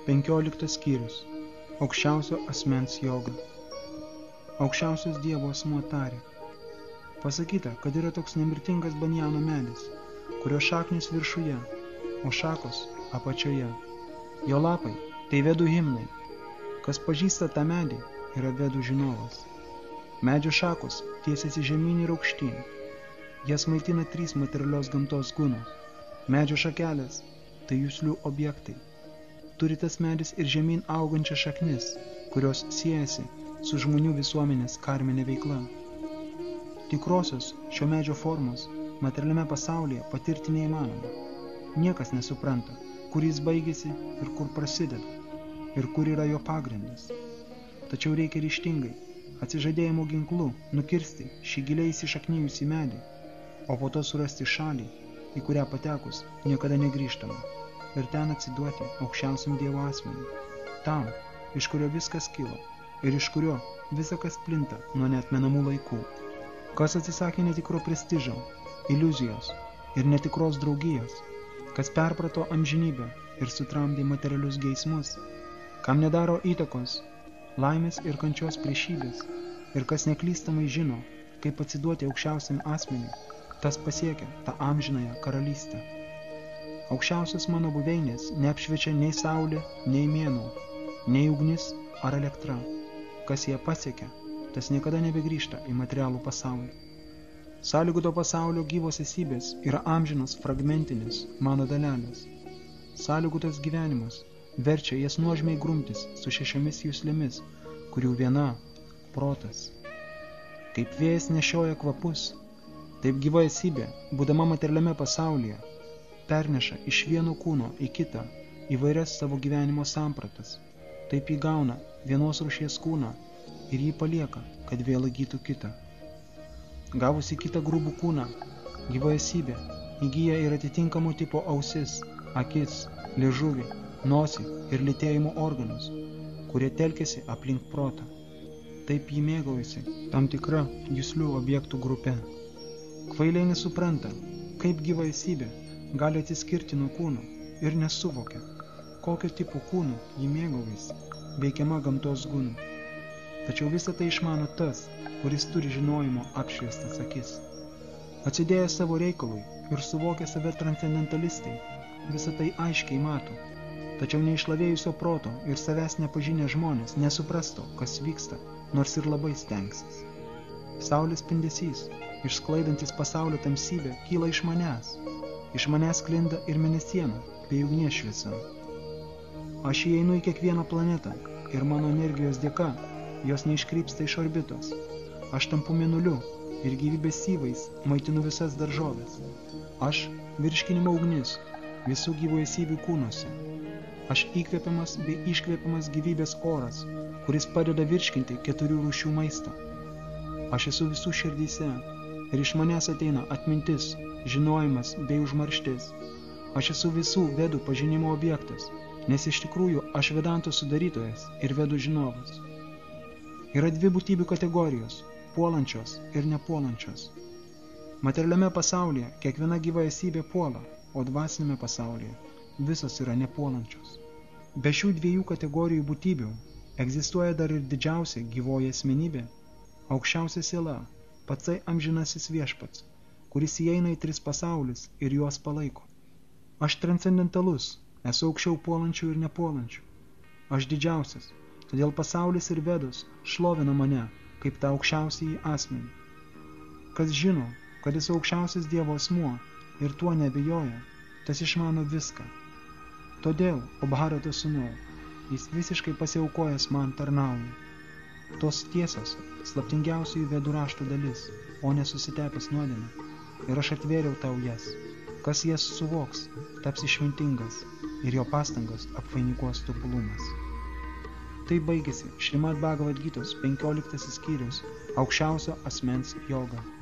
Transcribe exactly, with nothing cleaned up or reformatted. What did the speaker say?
Penkioliktas skyrius. Aukščiausio asmens joga. Aukščiausios Dievo asmuo tarė. Pasakyta, kad yra toks nemirtingas banjano medis, kurio šaknys viršuje, o šakos apačioje. Jo lapai tai vedų himnai. Kas pažįsta tą medį, yra vedų žinovas. Medžio šakos tiesiasi žemyn ir aukštyn. Jas maitina trys materialios gamtos gunos. Medžio šakelės tai juslių objektai. Turi tas medis ir žemyn augančias šaknis, kurios siejasi su žmonių visuomenės karminė veikla. Tikrosios šio medžio formos materialiame pasaulyje patirti neįmanoma. Niekas nesupranta, kur jis baigėsi ir kur prasideda, ir kur yra jo pagrindas. Tačiau reikia ryžtingai, atsižadėjimo ginklu, nukirsti šį giliai įsišaknijusį medį, o po to surasti šalį, į kurią patekus niekada negrįžtama, ir ten atsiduoti aukščiausiam Dievo asmeniui, tam, iš kurio viskas kilo ir iš kurio visa kas plinta nuo neatmenamų laikų. Kas atsisakė netikro prestižo, iliuzijos ir netikros draugijos, kas perprato amžinybę ir sutramdė materialius geismus, kam nedaro įtakos laimės ir kančios priešybės, ir kas neklystamai žino, kaip atsiduoti aukščiausiam asmeniui, tas pasiekia tą amžinąją karalystę. Aukščiausios mano buveinės neapšviečia nei saulė, nei mėnuo, nei ugnis ar elektra. Kas jie pasiekia, tas niekada nebegrįžta į materialų pasaulį. Sąlygoto pasaulio gyvos esybės yra amžinas fragmentinis mano dalelės. Sąlygotas gyvenimas verčia jas nuožmiai grumtis su šešiomis juslėmis, kurių viena – protas. Kaip vėjas nešioja kvapus, taip gyva esybė, būdama materialiame pasaulyje, perneša iš vieno kūno į kitą įvairias savo gyvenimo sampratas. Taip įgauna vienos rūšies kūną ir jį palieka, kad vėl įgytų kitą. Gavusi kitą grubų kūną, gyva esybė įgyja ir atitinkamo tipo ausis, akis, liežuvį, nosį ir lytėjimo organus, kurie telkiasi aplink protą. Taip jį mėgaujasi tam tikra juslių objektų grupė. Kvailiai nesupranta, kaip gyva esybė gali atsiskirti nuo kūno ir nesuvokia, kokio tipo kūnų jį mėgaujasi, veikiama gamtos gunų. Tačiau visą tai išmano tas, kuris turi žinojimo apšviestas akis. Atsidėjęs savo reikalui ir suvokia save transcendentalistai, visą tai aiškiai mato. Tačiau neišlavėjusio proto ir savęs nepažinę žmonės nesuprasto, kas vyksta, nors ir labai stengsis. Saulės spindesys, išsklaidantis pasaulio tamsybę, kyla iš manęs. Iš manęs sklinda ir mėnesiena bei ugnies šviesa. Aš įeinu į kiekvieną planetą ir mano energijos dėka jos neiškrypsta iš orbitos. Aš tampu mėnuliu ir gyvybės syvais maitinu visas daržoves. Aš virškinimo ugnis visų gyvų esybių kūnuose. Aš įkvėpiamas bei iškvėpiamas gyvybės oras, kuris padeda virškinti keturių rūšių maistą. Aš esu visų širdyse ir iš manęs ateina atmintis, žinojimas bei užmarštis. Aš esu visų vedų pažinimo objektas, nes iš tikrųjų aš vedanto sudarytojas ir vedų žinovas. Yra dvi būtybių kategorijos – puolančios ir nepuolančios. Materialiame pasaulyje kiekviena gyva esybė puola, o dvasinėme pasaulyje visos yra nepuolančios. Be šių dviejų kategorijų būtybių egzistuoja dar ir didžiausia gyvoji asmenybė, aukščiausia siela, patsai amžinasis viešpats, kuris įeina į tris pasaulius ir juos palaiko. Aš transcendentalus, esu aukščiau puolančių ir nepuolančių. Aš didžiausias, todėl pasaulis ir vedos šlovina mane kaip tą aukščiausiąjį asmenį. Kas žino, kad esu aukščiausias Dievo asmuo ir tuo neabejoja, tas išmano viską. Todėl, o Bharato sūnau, jis visiškai pasiaukojęs man tarnauja. Tos tiesos slaptingiausiųjų vedų raštų dalis, o nesusitepęs nuodėmę. Ir aš atvėriau tau jas. Kas jas suvoks, taps išmintingas ir jo pastangas apvainikuos tobulumas. Tai baigėsi Šrimad Bhagavad Gytos penkioliktasis skyrius Aukščiausio asmens joga.